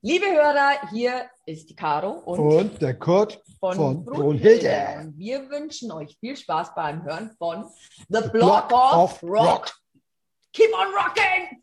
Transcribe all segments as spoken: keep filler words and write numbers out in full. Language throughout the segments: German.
Liebe Hörer, hier ist die Caro und, und der Kurt von, von Brunhilde. Brunhilde. Und wir wünschen euch viel Spaß beim Hören von The, The Block, Block of, of Rock. Rock. Keep on rocking!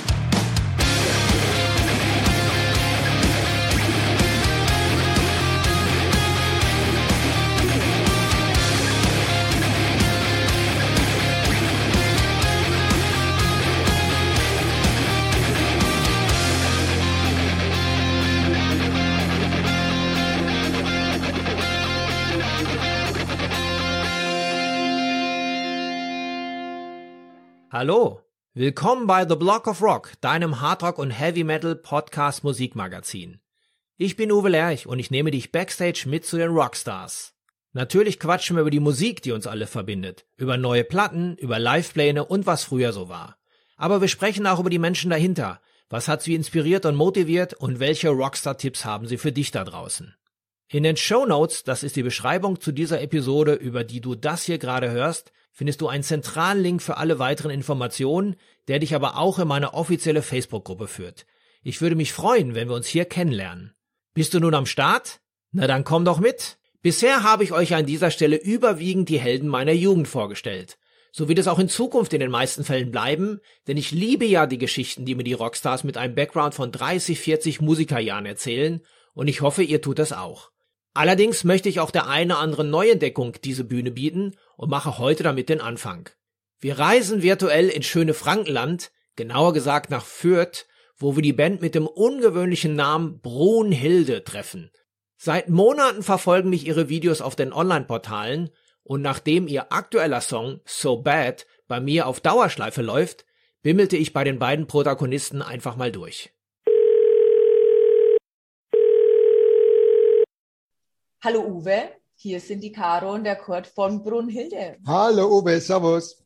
Hallo, willkommen bei The Block of Rock, deinem Hardrock- und Heavy-Metal-Podcast-Musikmagazin. Ich bin Uwe Lerch und ich nehme dich backstage mit zu den Rockstars. Natürlich quatschen wir über die Musik, die uns alle verbindet, über neue Platten, über Livepläne und was früher so war. Aber wir sprechen auch über die Menschen dahinter. Was hat sie inspiriert und motiviert und welche Rockstar-Tipps haben sie für dich da draußen? In den Shownotes, das ist die Beschreibung zu dieser Episode, über die du das hier gerade hörst, findest du einen zentralen Link für alle weiteren Informationen, der dich aber auch in meine offizielle Facebook-Gruppe führt. Ich würde mich freuen, wenn wir uns hier kennenlernen. Bist du nun am Start? Na dann komm doch mit! Bisher habe ich euch an dieser Stelle überwiegend die Helden meiner Jugend vorgestellt. So wird es auch in Zukunft in den meisten Fällen bleiben, denn ich liebe ja die Geschichten, die mir die Rockstars mit einem Background von dreißig, vierzig Musikerjahren erzählen, und ich hoffe, ihr tut das auch. Allerdings möchte ich auch der eine oder anderen Neuentdeckung diese Bühne bieten und mache heute damit den Anfang. Wir reisen virtuell ins schöne Frankenland, genauer gesagt nach Fürth, wo wir die Band mit dem ungewöhnlichen Namen Brunhilde treffen. Seit Monaten verfolgen mich ihre Videos auf den Online-Portalen und nachdem ihr aktueller Song So Bad bei mir auf Dauerschleife läuft, bimmelte ich bei den beiden Protagonisten einfach mal durch. Hallo Uwe, hier sind die Caro und der Kurt von Brunhilde. Hallo Uwe, servus.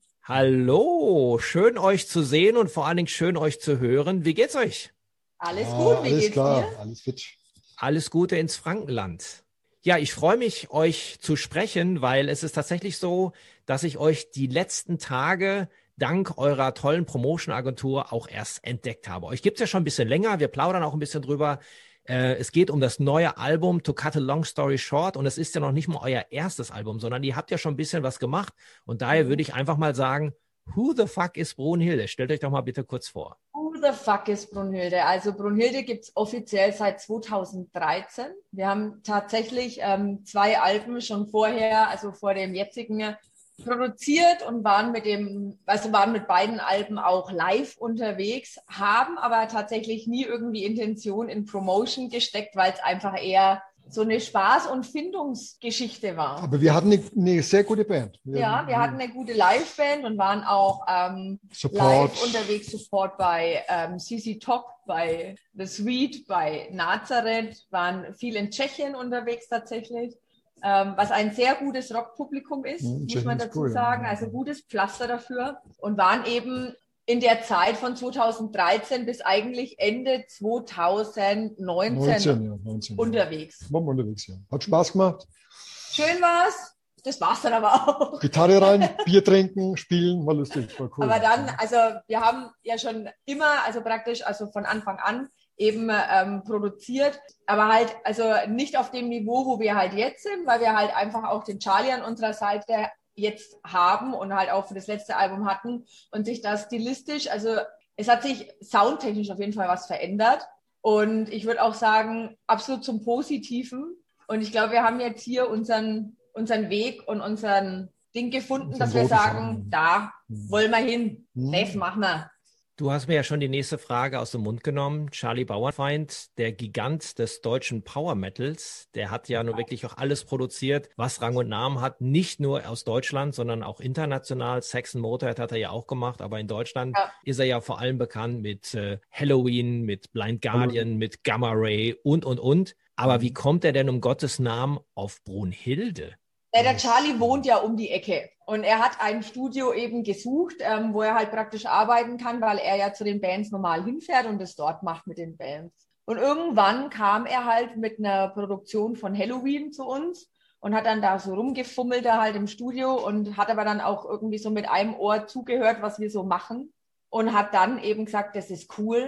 Hallo, schön euch zu sehen und vor allen Dingen schön euch zu hören. Wie geht's euch? Alles Ah, gut, wie alles geht's klar, dir? alles fit. Alles Gute ins Frankenland. Ja, ich freue mich, euch zu sprechen, weil es ist tatsächlich so, dass ich euch die letzten Tage dank eurer tollen Promotion-Agentur auch erst entdeckt habe. Euch gibt's ja schon ein bisschen länger, wir plaudern auch ein bisschen drüber. Äh, es geht um das neue Album To Cut a Long Story Short und es ist ja noch nicht mal euer erstes Album, sondern ihr habt ja schon ein bisschen was gemacht und daher würde ich einfach mal sagen, who the fuck is Brunhilde? Stellt euch doch mal bitte kurz vor. Who the fuck is Brunhilde? Also Brunhilde gibt es offiziell seit zweitausenddreizehn. Wir haben tatsächlich ähm, zwei Alben schon vorher, also vor dem jetzigen, produziert und waren mit dem, also waren mit beiden Alben auch live unterwegs, haben aber tatsächlich nie irgendwie Intention in Promotion gesteckt, weil es einfach eher so eine Spaß- und Findungsgeschichte war. Aber wir hatten eine, eine sehr gute Band. Wir, Ja, wir hatten eine gute Liveband und waren auch ähm, Support. live unterwegs, Support bei ähm, C C Top, bei The Sweet, bei Nazareth, waren viel in Tschechien unterwegs tatsächlich. Ähm, was ein sehr gutes Rockpublikum ist, Mhm, muss man ist dazu cool, sagen. ja. Also gutes Pflaster dafür und waren eben in der Zeit von zweitausenddreizehn bis eigentlich Ende zweitausendneunzehn neunzehn, ja, neunzehn. unterwegs. Waren wir unterwegs, ja. Hat Spaß gemacht. Schön war's, das war's dann aber auch. Gitarre rein, Bier trinken, spielen, war lustig, war cool. Aber dann, also wir haben ja schon immer, also praktisch, also von Anfang an eben ähm, produziert, aber halt also nicht auf dem Niveau, wo wir halt jetzt sind, weil wir halt einfach auch den Charlie an unserer Seite jetzt haben und halt auch für das letzte Album hatten und sich das stilistisch, also es hat sich soundtechnisch auf jeden Fall was verändert und ich würde auch sagen, absolut zum Positiven und ich glaube, wir haben jetzt hier unseren, unseren Weg und unseren Ding gefunden, Unseren dass wir roten sagen, Faden. da Mhm. wollen wir hin, Mhm. das machen wir. Du hast mir ja schon die nächste Frage aus dem Mund genommen. Charlie Bauerfeind, der Gigant des deutschen Power Metals, der hat ja nun wirklich auch alles produziert, was Rang und Namen hat. Nicht nur aus Deutschland, sondern auch international. Saxon Motorhead hat er ja auch gemacht, aber in Deutschland Ja. ist er ja vor allem bekannt mit äh, Halloween, mit Blind Guardian, mit Gamma Ray und, und, und. Aber wie kommt er denn um Gottes Namen auf Brunhilde? Ja, der Charlie wohnt ja um die Ecke und er hat ein Studio eben gesucht, ähm, wo er halt praktisch arbeiten kann, weil er ja zu den Bands normal hinfährt und es dort macht mit den Bands. Und irgendwann kam er halt mit einer Produktion von Halloween zu uns und hat dann da so rumgefummelt da halt im Studio und hat aber dann auch irgendwie so mit einem Ohr zugehört, was wir so machen und hat dann eben gesagt, das ist cool,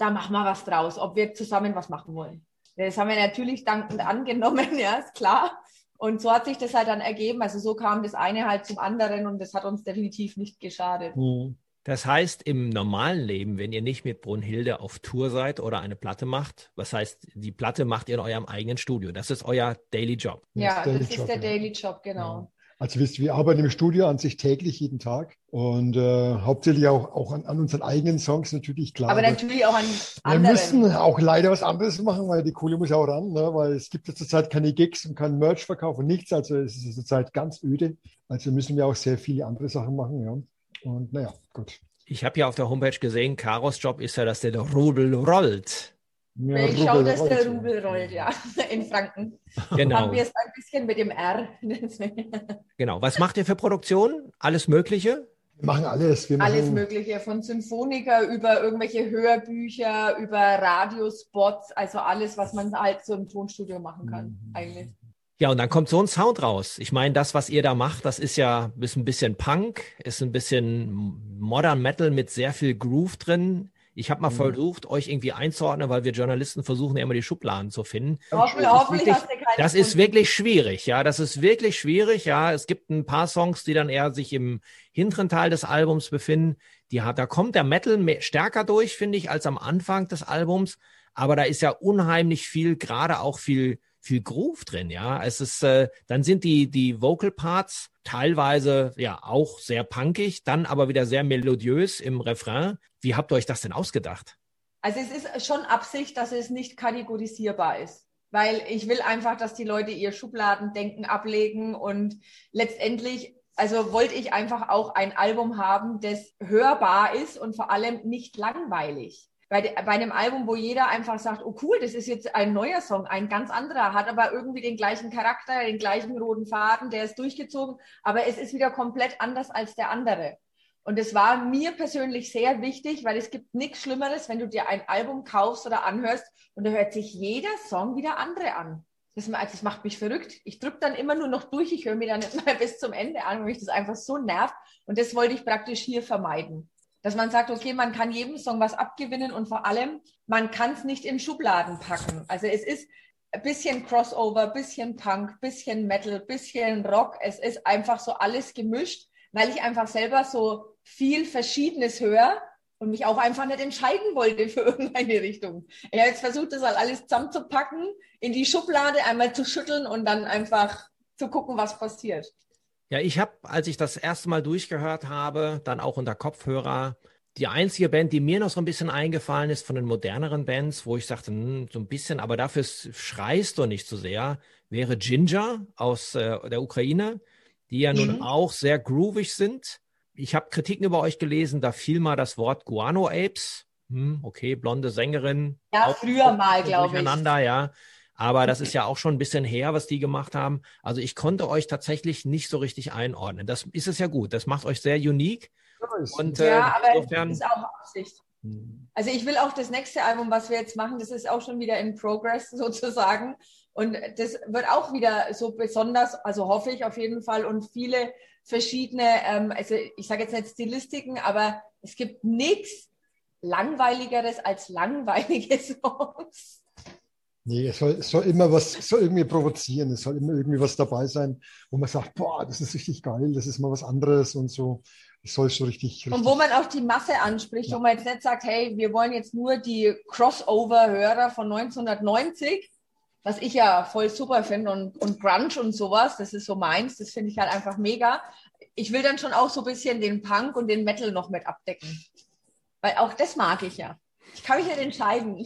da machen wir was draus, ob wir zusammen was machen wollen. Das haben wir natürlich dankend angenommen, ja, ist klar. Und so hat sich das halt dann ergeben. Also so kam das eine halt zum anderen und das hat uns definitiv nicht geschadet. Mhm. Das heißt, im normalen Leben, wenn ihr nicht mit Brunhilde auf Tour seid oder eine Platte macht, was heißt, die Platte macht ihr in eurem eigenen Studio. Das ist euer Daily Job. Ja, Daily das ist Job, der ja. Daily Job, genau. Ja. Also wisst, wir arbeiten im Studio an sich täglich, jeden Tag und äh, hauptsächlich auch, auch an, an unseren eigenen Songs natürlich, klar. Aber natürlich auch an wir anderen. müssen auch leider was anderes machen, weil die Kohle muss ja auch ran, ne? Weil es gibt ja zurzeit keine Gigs und keinen Merch-Verkauf und nichts, also es ist zurzeit ganz öde. Also müssen wir auch sehr viele andere Sachen machen, ja. Und naja, gut. Ich habe ja auf der Homepage gesehen, Karos Job ist ja, dass der Rubel rollt. Ja, Ich schaue, dass rollt, der ja. Rubel rollt, ja, in Franken. Genau. Haben wir es ein bisschen mit dem R. Genau. Was macht ihr für Produktionen? Alles Mögliche? Wir machen alles. Wir machen Alles Mögliche, von Symphoniker über irgendwelche Hörbücher, über Radiospots, also alles, was man halt so im Tonstudio machen kann, eigentlich. Ja, und dann kommt so ein Sound raus. Ich meine, das, was ihr da macht, das ist ja ist ein bisschen Punk, ist ein bisschen Modern Metal mit sehr viel Groove drin. Ich habe mal Mhm. versucht, euch irgendwie einzuordnen, weil wir Journalisten versuchen ja immer die Schubladen zu finden. Hoffentlich, Das ist hoffentlich wirklich- hast du keine Das ist gefunden. wirklich schwierig, ja. Das ist wirklich schwierig, ja. Es gibt ein paar Songs, die dann eher sich im hinteren Teil des Albums befinden. Die hat, da kommt der Metal mehr, stärker durch, finde ich, als am Anfang des Albums. Aber da ist ja unheimlich viel, gerade auch viel, viel Groove drin, ja. Es ist, äh, dann sind die, die Vocal Parts teilweise ja auch sehr punkig, dann aber wieder sehr melodiös im Refrain. Wie habt ihr euch das denn ausgedacht? Also es ist schon Absicht, dass es nicht kategorisierbar ist. Weil ich will einfach, dass die Leute ihr Schubladendenken ablegen und letztendlich, also wollte ich einfach auch ein Album haben, das hörbar ist und vor allem nicht langweilig. Bei, de, bei einem Album, wo jeder einfach sagt, oh cool, das ist jetzt ein neuer Song, ein ganz anderer, hat aber irgendwie den gleichen Charakter, den gleichen roten Faden, der ist durchgezogen, aber es ist wieder komplett anders als der andere. Und es war mir persönlich sehr wichtig, weil es gibt nichts Schlimmeres, wenn du dir ein Album kaufst oder anhörst und da hört sich jeder Song wieder andere an. Das, das macht mich verrückt. Ich drücke dann immer nur noch durch, ich höre mir dann nicht mal bis zum Ende an, weil mich das einfach so nervt. Und das wollte ich praktisch hier vermeiden. Dass man sagt, okay, man kann jedem Song was abgewinnen und vor allem, man kann es nicht in Schubladen packen. Also es ist ein bisschen Crossover, bisschen Punk, bisschen Metal, bisschen Rock. Es ist einfach so alles gemischt, weil ich einfach selber so viel Verschiedenes höre und mich auch einfach nicht entscheiden wollte für irgendeine Richtung. Ich habe jetzt versucht, das halt alles zusammenzupacken, in die Schublade einmal zu schütteln und dann einfach zu gucken, was passiert. Ja, ich habe, als ich das erste Mal durchgehört habe, dann auch unter Kopfhörer, die einzige Band, die mir noch so ein bisschen eingefallen ist von den moderneren Bands, wo ich sagte, hm, so ein bisschen, aber dafür schreist du nicht so sehr, wäre Ginger aus äh, der Ukraine, die ja nun Mhm. auch sehr groovig sind. Ich habe Kritiken über euch gelesen, da fiel mal das Wort Guano Apes. Hm, okay, blonde Sängerin. Ja, auch früher mal, glaube ich. Durcheinander, ja. Aber das ist ja auch schon ein bisschen her, was die gemacht haben. Also ich konnte euch tatsächlich nicht so richtig einordnen. Das ist es ja gut. Das macht euch sehr unique. Und äh, Ja, aber insofern, das ist auch Absicht. Also ich will auch das nächste Album, was wir jetzt machen, das ist auch schon wieder in Progress sozusagen. Und das wird auch wieder so besonders, also hoffe ich auf jeden Fall, und viele verschiedene, ähm, also ich sage jetzt nicht Stilistiken, aber es gibt nichts Langweiligeres als langweilige Songs. Nee, es soll, es soll immer was, es soll irgendwie provozieren, es soll immer irgendwie was dabei sein, wo man sagt, boah, das ist richtig geil, das ist mal was anderes und so. Es soll so richtig, richtig. Und wo man auch die Masse anspricht, Ja. wo man jetzt nicht sagt, hey, wir wollen jetzt nur die Crossover-Hörer von neunzehnhundertneunzig, was ich ja voll super finde, und, und Grunge und sowas, das ist so meins, das finde ich halt einfach mega. Ich will dann schon auch so ein bisschen den Punk und den Metal noch mit abdecken. Weil auch das mag ich ja. Ich kann mich nicht entscheiden.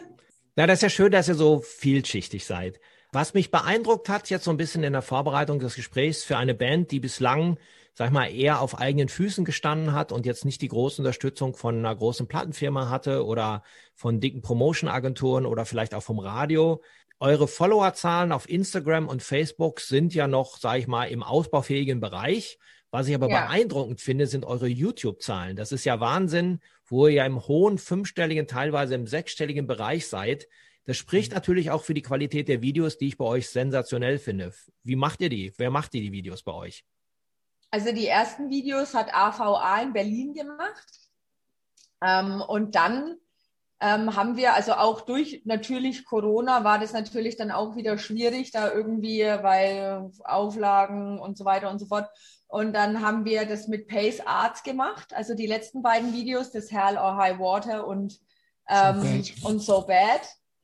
ja, das ist ja schön, dass ihr so vielschichtig seid. Was mich beeindruckt hat, jetzt so ein bisschen in der Vorbereitung des Gesprächs, für eine Band, die bislang, sag ich mal, eher auf eigenen Füßen gestanden hat und jetzt nicht die große Unterstützung von einer großen Plattenfirma hatte oder von dicken Promotion-Agenturen oder vielleicht auch vom Radio. Eure Followerzahlen auf Instagram und Facebook sind ja noch, sage ich mal, im ausbaufähigen Bereich. Was ich aber Ja. beeindruckend finde, sind eure YouTube-Zahlen. Das ist ja Wahnsinn, wo ihr ja im hohen fünfstelligen, teilweise im sechsstelligen Bereich seid. Das spricht natürlich auch für die Qualität der Videos, die ich bei euch sensationell finde. Wie macht ihr die? Wer macht die, die Videos bei euch? Also die ersten Videos hat A V A in Berlin gemacht. Ähm, und dann ähm, haben wir, also auch durch natürlich Corona war das natürlich dann auch wieder schwierig, da irgendwie, weil Auflagen und so weiter und so fort. Und dann haben wir das mit Pace Arts gemacht, also die letzten beiden Videos, das Hell or High Water und, ähm, so und So Bad.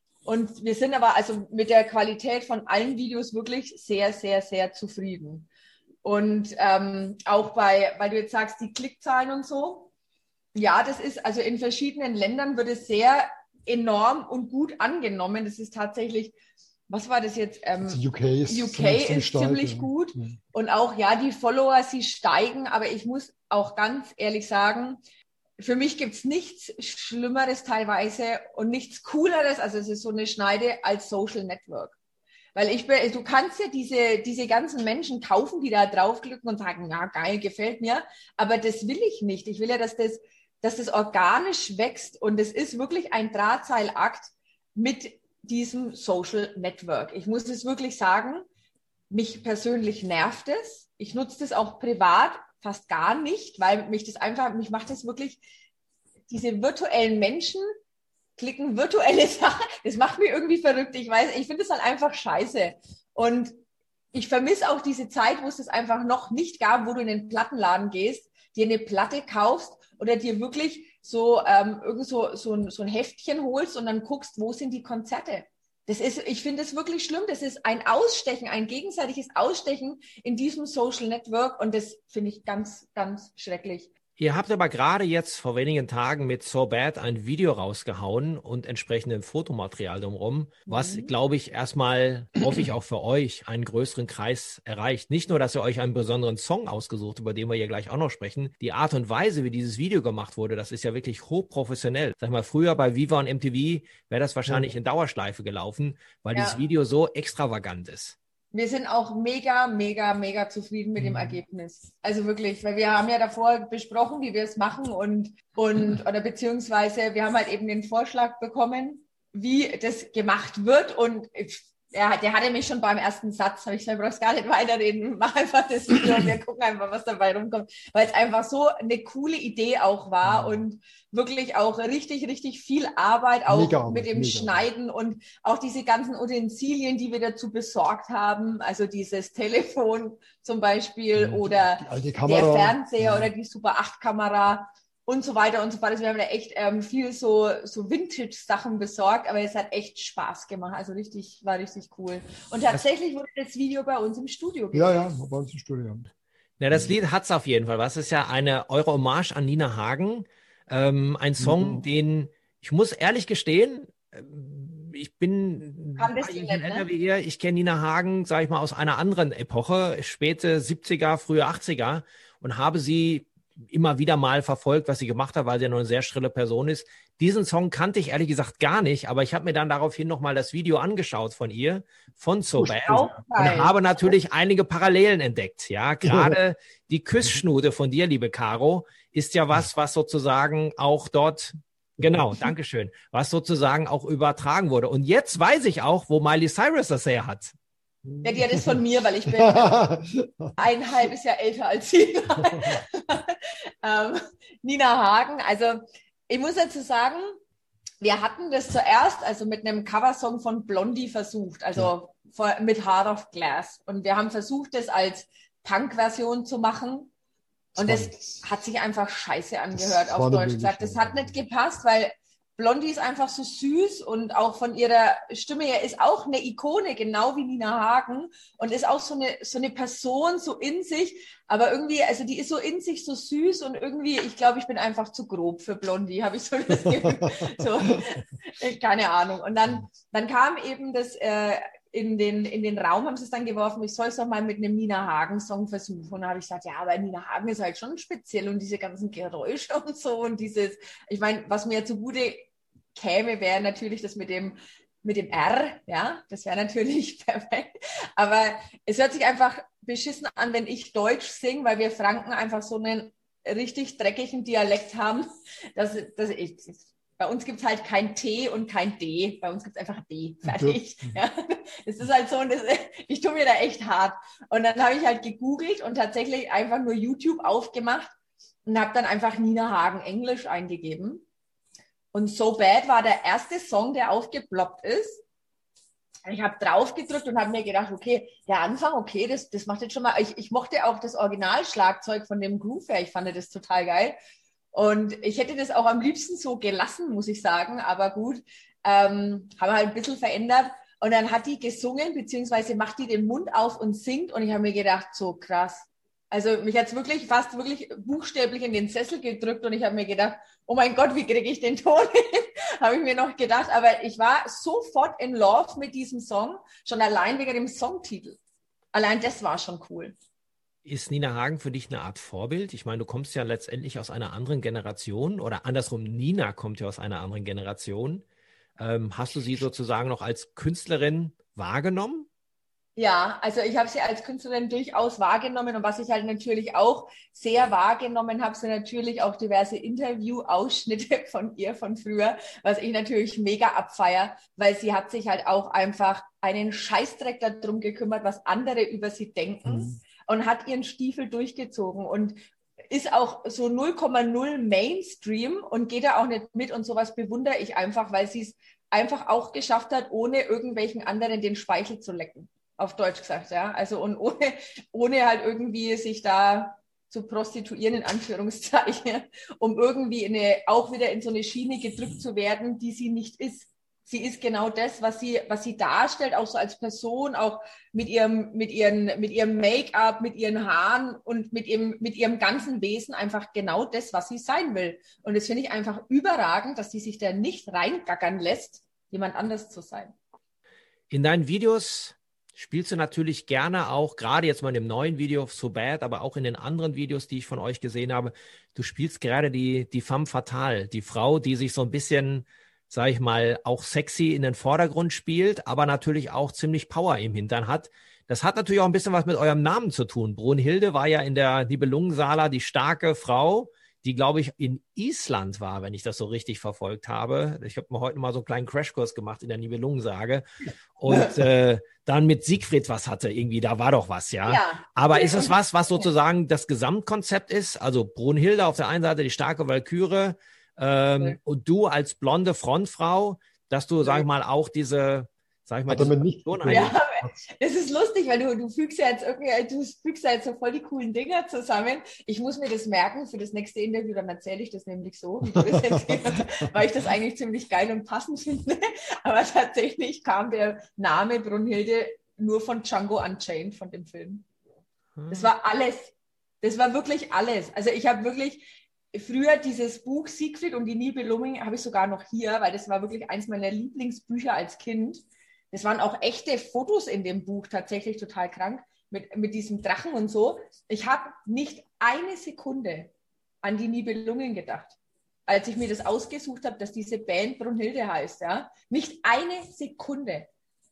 Und wir sind aber also mit der Qualität von allen Videos wirklich sehr, sehr, sehr zufrieden. Und ähm, auch bei, weil du jetzt sagst, die Klickzahlen und so, ja, das ist, also in verschiedenen Ländern wird es sehr enorm und gut angenommen. Das ist tatsächlich, was war das jetzt? Ähm, also U K ist, U K ist ziemlich, ziemlich ja. gut. Ja. Und auch, ja, die Follower, sie steigen. Aber ich muss auch ganz ehrlich sagen, für mich gibt es nichts Schlimmeres teilweise und nichts Cooleres, also es ist so eine Schneide, als Social Network. Weil ich bin, du kannst ja diese, diese ganzen Menschen kaufen, die da draufklicken und sagen, ja, geil, gefällt mir. Aber das will ich nicht. Ich will ja, dass das, dass das organisch wächst. Und es ist wirklich ein Drahtseilakt mit diesem Social Network. Ich muss es wirklich sagen, mich persönlich nervt es. Ich nutze das auch privat fast gar nicht, weil mich das einfach, mich macht das wirklich, diese virtuellen Menschen klicken virtuelle Sachen, das macht mich irgendwie verrückt. Ich weiß, ich finde es halt einfach scheiße. Und ich vermisse auch diese Zeit, wo es das einfach noch nicht gab, wo du in den Plattenladen gehst, dir eine Platte kaufst oder dir wirklich so ähm, irgend so, so, ein, so ein Heftchen holst und dann guckst, wo sind die Konzerte. Das ist, ich finde es wirklich schlimm. Das ist ein Ausstechen, ein gegenseitiges Ausstechen in diesem Social Network und das finde ich ganz, ganz schrecklich. Ihr habt aber gerade jetzt vor wenigen Tagen mit So Bad ein Video rausgehauen und entsprechendem Fotomaterial drumherum, was, mhm. glaube ich, erstmal, hoffe ich auch für euch, einen größeren Kreis erreicht. Nicht nur, dass ihr euch einen besonderen Song ausgesucht, über den wir hier gleich auch noch sprechen. Die Art und Weise, wie dieses Video gemacht wurde, das ist ja wirklich hochprofessionell. Sag mal, früher bei Viva und M T V wäre das wahrscheinlich in Dauerschleife gelaufen, weil ja. dieses Video so extravagant ist. Wir sind auch mega, mega, mega zufrieden mit dem Ergebnis. Also wirklich, weil wir haben ja davor besprochen, wie wir es machen und, und oder beziehungsweise wir haben halt eben den Vorschlag bekommen, wie das gemacht wird und der, der hatte mich schon beim ersten Satz, habe ich gesagt, brauchst gar nicht weiterreden, mach einfach das Video und wir gucken einfach, was dabei rumkommt, weil es einfach so eine coole Idee auch war ja. und wirklich auch richtig, richtig viel Arbeit, auch mega, mit dem mega. Schneiden und auch diese ganzen Utensilien, die wir dazu besorgt haben, also dieses Telefon zum Beispiel ja, oder der Fernseher ja. oder die Super acht Kamera und so weiter und so fort. Also wir haben da echt ähm, viel so, so Vintage-Sachen besorgt, aber es hat echt Spaß gemacht. Also richtig, war richtig cool. Und tatsächlich wurde das Video bei uns im Studio gedreht. Ja, ja, bei uns im Studio. Ja, das Lied hat's auf jeden Fall. Was ist ja eine eure Hommage an Nina Hagen. Ähm, ein Song, mhm. den, ich muss ehrlich gestehen, ich bin ein paar Jährchen älter wie ihr. Ich kenne Nina Hagen, sage ich mal, aus einer anderen Epoche, späte siebziger, frühe achtziger und habe sie immer wieder mal verfolgt, was sie gemacht hat, weil sie ja nur eine sehr schrille Person ist. Diesen Song kannte ich ehrlich gesagt gar nicht, aber ich habe mir dann daraufhin nochmal das Video angeschaut von ihr, von So Bad, und habe natürlich einige Parallelen entdeckt. Ja, gerade die Küssschnute von dir, liebe Caro, ist ja was, was sozusagen auch dort, genau, Dankeschön, was sozusagen auch übertragen wurde. Und jetzt weiß ich auch, wo Miley Cyrus das her hat. Ja, die hat es von mir, weil ich bin ein halbes Jahr älter als sie. ähm, Nina Hagen, also ich muss dazu sagen, wir hatten das zuerst also mit einem Coversong von Blondie versucht, also ja. vor, mit Heart of Glass. Und wir haben versucht, das als Punk-Version zu machen. Und das, das hat sich einfach scheiße angehört, auf Deutsch gesagt. Das hat nicht gepasst, weil Blondie ist einfach so süß und auch von ihrer Stimme her ist auch eine Ikone, genau wie Nina Hagen und ist auch so eine, so eine Person, so in sich, aber irgendwie, also die ist so in sich so süß und irgendwie, ich glaube, ich bin einfach zu grob für Blondie, habe ich so das Gefühl, so, keine Ahnung. Und dann, dann kam eben das, äh, in den, in den Raum haben sie es dann geworfen, ich soll es doch mal mit einem Nina Hagen-Song versuchen. Und da habe ich gesagt, ja, aber Nina Hagen ist halt schon speziell und diese ganzen Geräusche und so und dieses, ich meine, was mir zugute käme, wäre natürlich das mit dem, mit dem R, ja, das wäre natürlich perfekt. Aber es hört sich einfach beschissen an, wenn ich Deutsch singe, weil wir Franken einfach so einen richtig dreckigen Dialekt haben, dass, dass ich, bei uns gibt es halt kein T und kein D. Bei uns gibt es einfach D. Fertig. Ja. Das ist halt so, und das, ich tue mir da echt hart. Und dann habe ich halt gegoogelt und tatsächlich einfach nur YouTube aufgemacht und habe dann einfach Nina Hagen Englisch eingegeben. Und So Bad war der erste Song, der aufgeploppt ist. Ich habe drauf gedrückt und habe mir gedacht, okay, der Anfang, okay, das, das macht jetzt schon mal, ich, ich mochte auch das Originalschlagzeug von dem Groove her, ich fand das total geil. Und ich hätte das auch am liebsten so gelassen, muss ich sagen, aber gut, ähm, haben wir halt ein bisschen verändert. Und dann hat die gesungen, beziehungsweise macht die den Mund auf und singt und ich habe mir gedacht, so krass. Also mich hat es wirklich fast wirklich buchstäblich in den Sessel gedrückt und ich habe mir gedacht, oh mein Gott, wie kriege ich den Ton hin? Habe ich mir noch gedacht. Aber ich war sofort in love mit diesem Song, schon allein wegen dem Songtitel. Allein das war schon cool. Ist Nina Hagen für dich eine Art Vorbild? Ich meine, du kommst ja letztendlich aus einer anderen Generation oder andersrum, Nina kommt ja aus einer anderen Generation. Ähm, hast du sie sozusagen noch als Künstlerin wahrgenommen? Ja, also ich habe sie als Künstlerin durchaus wahrgenommen und was ich halt natürlich auch sehr wahrgenommen habe, sind natürlich auch diverse Interview-Ausschnitte von ihr von früher, was ich natürlich mega abfeier, weil sie hat sich halt auch einfach einen Scheißdreck darum gekümmert, was andere über sie denken mhm. und hat ihren Stiefel durchgezogen und ist auch so null Komma null Mainstream und geht da auch nicht mit und sowas bewundere ich einfach, weil sie es einfach auch geschafft hat, ohne irgendwelchen anderen den Speichel zu lecken. Auf Deutsch gesagt, ja. Also und ohne, ohne halt irgendwie sich da zu prostituieren, in Anführungszeichen, um irgendwie eine, auch wieder in so eine Schiene gedrückt zu werden, die sie nicht ist. Sie ist genau das, was sie, was sie darstellt, auch so als Person, auch mit ihrem, mit ihren, mit ihrem Make-up, mit ihren Haaren und mit ihrem, mit ihrem ganzen Wesen einfach genau das, was sie sein will. Und das finde ich einfach überragend, dass sie sich da nicht reingackern lässt, jemand anders zu sein. In deinen Videos spielst du natürlich gerne auch, gerade jetzt mal in dem neuen Video So Bad, aber auch in den anderen Videos, die ich von euch gesehen habe, du spielst gerade die, die femme fatale, die Frau, die sich so ein bisschen, sag ich mal, auch sexy in den Vordergrund spielt, aber natürlich auch ziemlich Power im Hintern hat. Das hat natürlich auch ein bisschen was mit eurem Namen zu tun. Brunhilde war ja in der Nibelungensala die starke Frau, die, glaube ich, in Island war, wenn ich das so richtig verfolgt habe. Ich habe mir heute mal so einen kleinen Crashkurs gemacht in der Nibelungensage und äh, dann mit Siegfried was hatte. Irgendwie, da war doch was, ja. ja. Aber ist es was, was sozusagen das Gesamtkonzept ist? Also Brunhilde auf der einen Seite, die starke Walküre ähm, ja. und du als blonde Frontfrau, dass du, sag ich mal, auch diese... Sag ich mal, das nicht ja, es ist lustig, weil du, du fügst ja jetzt irgendwie, du fügst ja jetzt so voll die coolen Dinger zusammen. Ich muss mir das merken für das nächste Interview, dann erzähle ich das nämlich so, wie du das erzählst, weil ich das eigentlich ziemlich geil und passend finde. Aber tatsächlich kam der Name Brunhilde nur von Django Unchained, von dem Film. Das war alles. Das war wirklich alles. Also ich habe wirklich früher dieses Buch Siegfried und die Nibelungen habe ich sogar noch hier, weil das war wirklich eins meiner Lieblingsbücher als Kind. Es waren auch echte Fotos in dem Buch, tatsächlich total krank, mit, mit diesem Drachen und so. Ich habe nicht eine Sekunde an die Nibelungen gedacht, als ich mir das ausgesucht habe, dass diese Band Brunhilde heißt. Ja? Nicht eine Sekunde.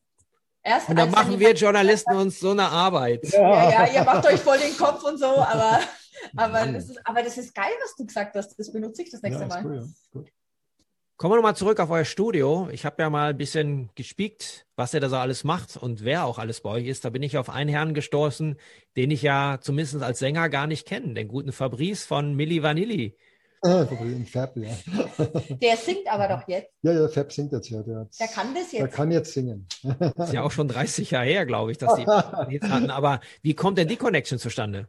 Erst und dann machen wir Journalisten hat, uns so eine Arbeit. Ja, ja, ihr macht euch voll den Kopf und so, aber, aber, das, ist, aber das ist geil, was du gesagt hast. Das benutze ich das nächste ja, Mal. Cool, ja. Gut. Kommen wir nochmal zurück auf euer Studio. Ich habe ja mal ein bisschen gespiekt, was ihr da so alles macht und wer auch alles bei euch ist. Da bin ich auf einen Herrn gestoßen, den ich ja zumindest als Sänger gar nicht kenne, den guten Fabrice von Milli Vanilli. Ah, Fab, ja. Der singt aber doch jetzt. Ja, ja, Fab singt jetzt ja. Der, der kann das jetzt. Der kann jetzt singen. Das ist ja auch schon dreißig Jahre her, glaube ich, dass die jetzt hatten. Aber wie kommt denn die Connection zustande?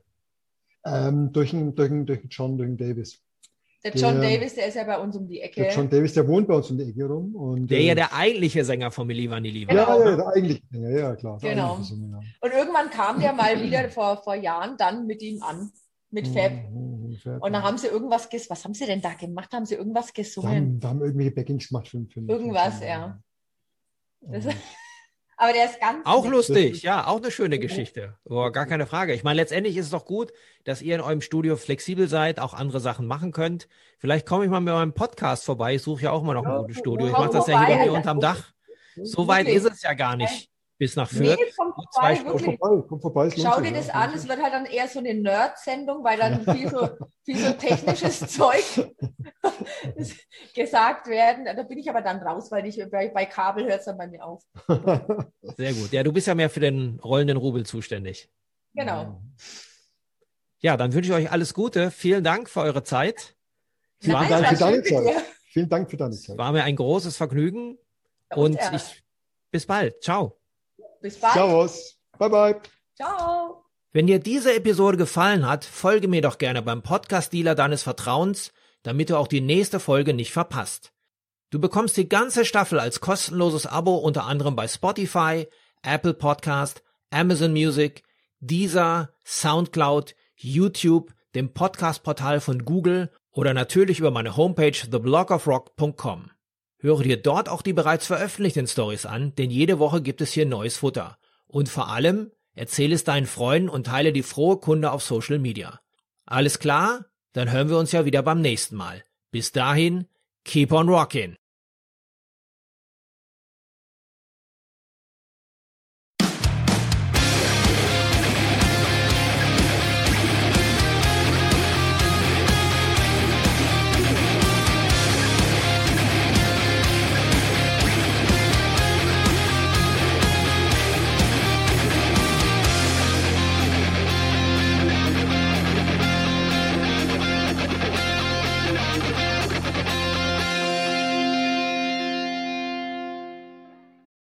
Ähm, durch einen durch durch John, durch einen Davis. Der John der, Davis, der ist ja bei uns um die Ecke. Der John Davis, der wohnt bei uns um die Ecke rum. Und, der ja der eigentliche Sänger von Milli Vanilli war. Genau. Ja, ja, der eigentliche Sänger, ja, klar. Genau. Sänger, ja. Und irgendwann kam der mal wieder vor, vor Jahren dann mit ihm an, mit Fab. Mhm, Fab und dann haben sie irgendwas, ges was haben sie denn da gemacht? Haben sie irgendwas gesungen? Da haben, da haben irgendwelche Backings gemacht für, für irgendwas, für, ja. Das, aber der ist ganz auch lustig, ja, auch eine schöne Geschichte. Oh, gar keine Frage. Ich meine, letztendlich ist es doch gut, dass ihr in eurem Studio flexibel seid, auch andere Sachen machen könnt. Vielleicht komme ich mal mit meinem Podcast vorbei. Ich suche ja auch mal noch ein gutes Studio. Ich mache das ja hier bei mir unterm Dach. So weit ist es ja gar nicht. Bis nach Fürth. Nee, kommt vorbei, komm vorbei, komm vorbei, Schau dir das an, es wird halt dann eher so eine Nerd-Sendung, weil dann viel so, viel so technisches Zeug gesagt werden. Da bin ich aber dann raus, weil ich bei, bei Kabel hört es dann bei mir auf. Sehr gut. Ja, du bist ja mehr für den rollenden Rubel zuständig. Genau. Ja, dann wünsche ich euch alles Gute. Vielen Dank für eure Zeit. Vielen Dank für deine Zeit. Vielen Dank für deine Zeit. War mir ein großes Vergnügen und ich, bis bald. Ciao. Bis bald. Servus. Bye, bye. Ciao. Wenn dir diese Episode gefallen hat, folge mir doch gerne beim Podcast-Dealer deines Vertrauens, damit du auch die nächste Folge nicht verpasst. Du bekommst die ganze Staffel als kostenloses Abo unter anderem bei Spotify, Apple Podcast, Amazon Music, Deezer, Soundcloud, YouTube, dem Podcast-Portal von Google oder natürlich über meine Homepage the blog of rock punkt com. Höre dir dort auch die bereits veröffentlichten Stories an, denn jede Woche gibt es hier neues Futter. Und vor allem, erzähle es deinen Freunden und teile die frohe Kunde auf Social Media. Alles klar? Dann hören wir uns ja wieder beim nächsten Mal. Bis dahin, keep on rockin'!